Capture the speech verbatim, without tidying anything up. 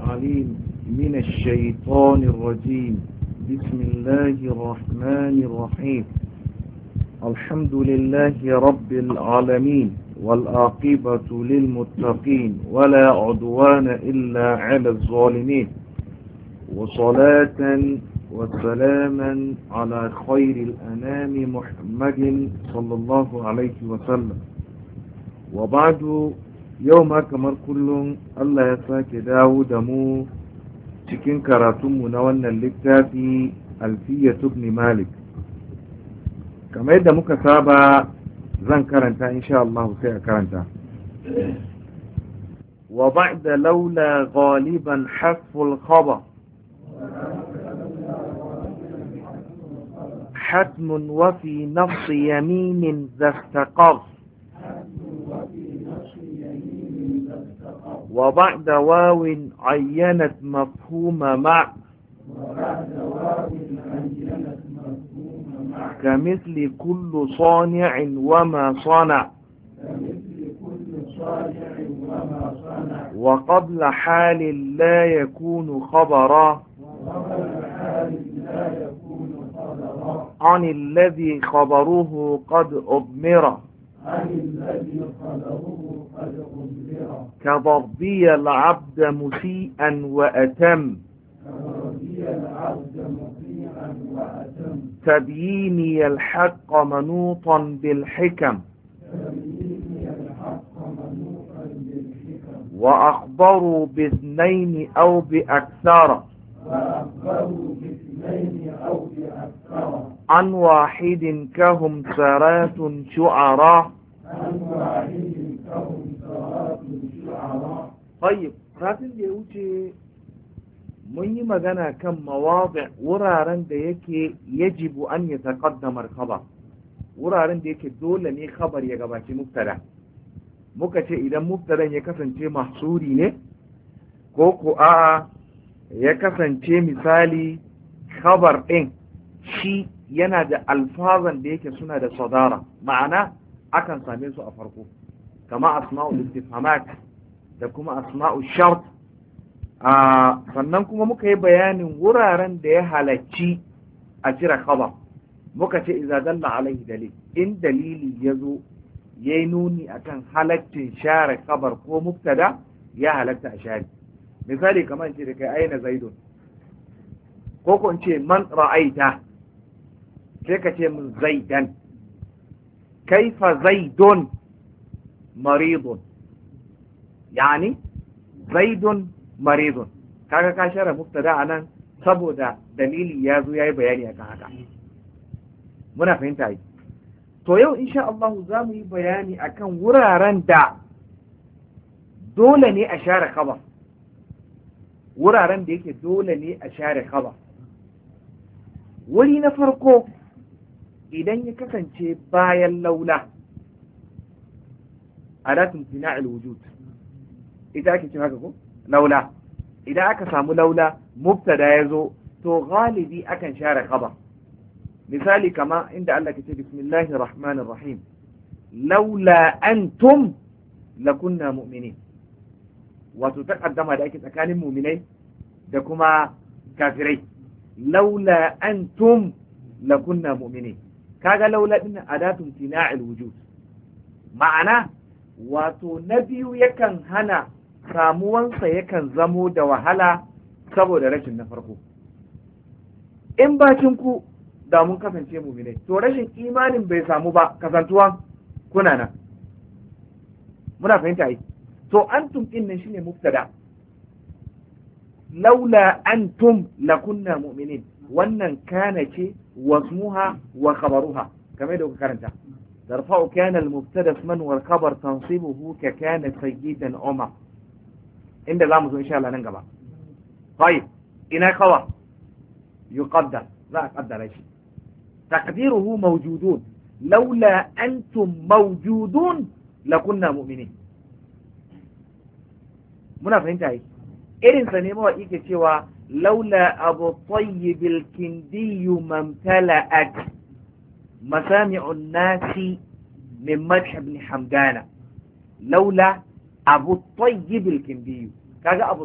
العليم من الشيطان الرجيم. بسم الله الرحمن الرحيم. الحمد لله رب العالمين والعاقبة للمتقين ولا عدوان إلا على الظالمين، وصلاة وسلاما على خير الأنام محمد صلى الله عليه وسلم. وبعد، يوم كمر كل الله يساك داود مو cikin karatunmu na wannan littafi alfiyatu ibn malik. Kamar yadda muka saba zan karanta insha Allah sai a karanta. Wa ba'da laula ghaliban hasful khabar حتم وفي نص يمين ذا استقر، وبعد واو عينت مفهوم مع كمثل كل صانع وما صنع، وقبل حال لا يكون خبرا عن الذي خبره قد أضمر، كضربي العبد مسيئا وأتم، تبييني الحق منوطا بالحكم، وأخبروا باثنين أو بأكثر عن واحد كهم سرات شعراء. طيب، kafin da ya wuce mun yi magana kan mawaɗi wuraren da yake yajibu an ya taƙaddamar khabar, wuraren da yake dole ne khabar ya gabaci mubtada. muka ce idan mubtadan ya kasance mahsuri ne ko ko a'a ya kasance misali khabar ɗin shi yana da alfazan da yake suna da sadara, ma'ana akan same su a farko, kama asma'ul istifhamat da kuma asma'ul shart. sannan kuma muka yi bayanin wuraren da ya halacci a cire khabar. muka ce idza dalla alaihi dalil, in dalili ya zo ya yi nuni akan halaccin share khabar ko mubtada, ya halatta a share. misali kamar in ce da kai aina zaidun, ko ko in ce man ra'aita, sai ka ce min zaidan. kaifa zaidun maridun, yani zaidun maridun. kaga ka share mubtada anan saboda dalili ya zo yayi bayani akan haka. muna fahimta yi. to yau insha Allah za mu yi bayani akan wuraren da dole ne a share khabar, wuraren da yake dole ne a share khabar. wuri na farko, idan ya kasance bayan laula adatun tina'il wujud, ita ake cewa haka ko laula. idan aka samu laula mubtada ya zo, to galibi akan share khabar. misali kama inda Allah ke ce bismillahir rahmanir rahim, laula antum lakunna mu'minin. wato takaddama da ake tsakanin mu'minai da kuma kafirai, laula antum lakunna mu'minin. kaga laula din adatun tina'il wujud, ma'ana wato na biyu yakan hana samuwansa, yakan zamo da wahala saboda rashin na farko. in bacin ku da mun kasance mu'minai, to rashin imanin bai samu ba kasantuwan kuna nan. muna fahimta yi. to antum din nan shine mubtada, laula antum lakunna mu'minin. wannan kana ce wasmuha wa khabaruha kamar da kuka karanta. tarfa'u kana al-mubtada isman wal khabar tansibuhu ka kana sayyidan umar, inda zamu zo insha Allah nan gaba. طيب, ina khabar yuqaddar, za a kaddara shi. taqdiruhu mawjudun, laula antum mawjudun lakunna mu'minin. muna fahimta yi. irin sa ne mawaƙi ke cewa laula abu tayyib al-kindi mamtala'at masami'un nasi min madh ibn hamdana. laula abu tayyib al-kindi, kaga abu